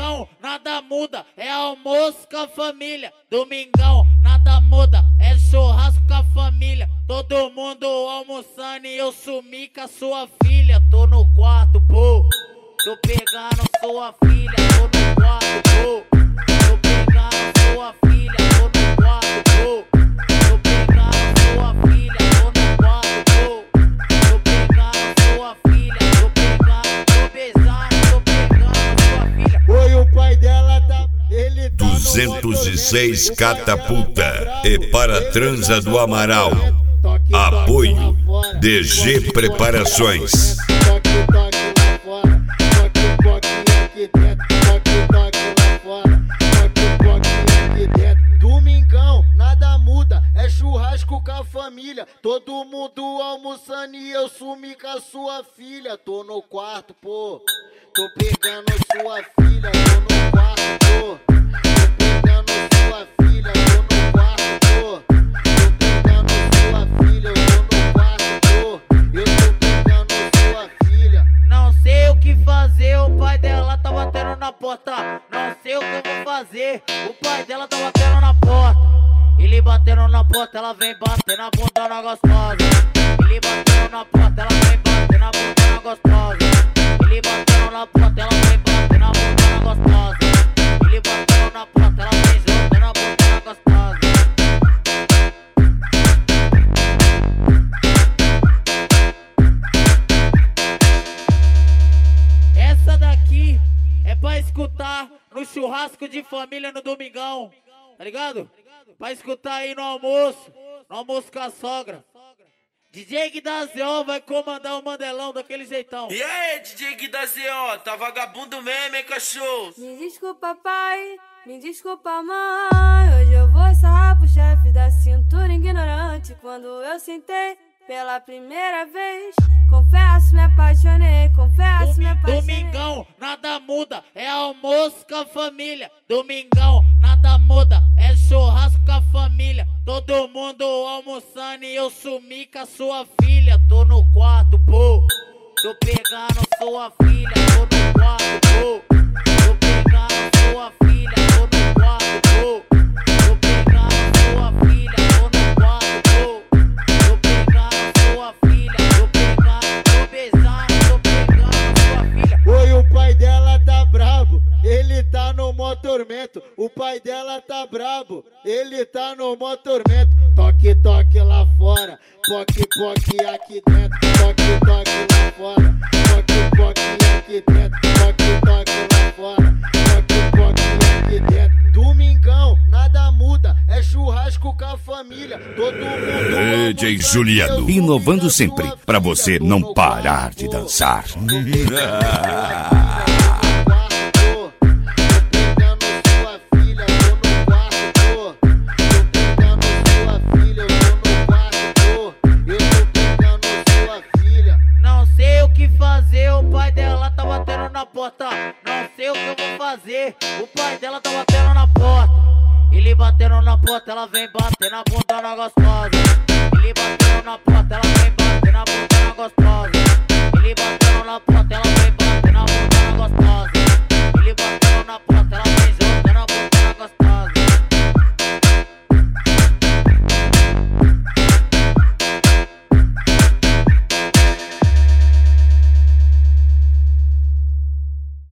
Domingão, nada muda, é almoço com a família. Domingão, nada muda, é churrasco com a família. Todo mundo almoçando e eu sumi com a sua filha. Tô no quarto, pô, tô pegando sua filha. Tô no quarto, pô, tô pegando sua filha. Tô no quarto, pô, tô pegando sua filha. Tô no quarto, pô, tô pegando sua filha. Tô pegando, tô beijando, tô pegando sua filha. Oi, o pai dela tá... Ele tá 206 Catapulta e para Transa do Amaral. Apoio DG Preparações. Domingão, nada muda, é churrasco com a família. Todo mundo almoçando e eu sumi com a sua filha. Tô no quarto, pô, tô pegando sua filha. Tô no quarto, pô, tô pegando sua filha. Tô no quarto, pô, tô pegando sua filha. Eu tô no quarto, pô, eu tô pegando sua filha. Não sei o que fazer, o pai dela tá batendo na porta. Não sei o que eu vou fazer, o pai dela tá batendo na porta. Ele batendo na porta, ela vem batendo a bunda na gostosa. Ele batendo na porta, ela vem batendo a bunda na gostosa. Ele batendo na porta, ela vem batendo a bunda na gostosa. Ele batendo na porta, ela vem jogando a bunda na gostosa. Essa daqui é pra escutar no churrasco de família no domingão, tá ligado? Pra escutar aí no almoço com a sogra. DJ Guidazio vai comandar o Mandelão daquele jeitão. E aí, DJ Guidazio, tá vagabundo mesmo, hein, cachorro? Me desculpa, pai, me desculpa, mãe. Hoje eu vou sarrar pro chefe da cintura ignorante. Quando eu sentei pela primeira vez, confesso, me apaixonei, confesso, me apaixonei. Domingão, nada muda, é almoço com a família. Domingão, nada muda, é churrasco com a família. Todo mundo almoçando e eu sumi com a sua filha. Tô no quarto, pô, tô pegando sua filha. Tô no quarto, pô, tô pegando sua filha. Tô no quarto, pô, tô pegando sua filha. Tô no quarto, pô, tô pegando sua filha. Tô pegando, tô beijando, tô pegando sua filha. Oi, o pai dela tá brabo, ele tá no mó tormento. O pai dela tá brabo, ele tá no mó tormento. Toque, toque lá fora, poque, poque aqui dentro. Toque, toque lá fora, poque, poque aqui dentro. Toque, toque lá fora, poque, poque aqui dentro. Domingão, nada muda, é churrasco com a família. Todo mundo... DJ Juliano, inovando sempre, pra você não parar de dançar. Não sei o que fazer, o pai dela tá batendo na porta. Não sei o que eu vou fazer, o pai dela tá batendo na porta. Ele batendo na porta, ela vem batendo a bunda na gostosa. Ele batendo na porta, ela vem batendo a bunda na gostosa. Ele batendo na porta.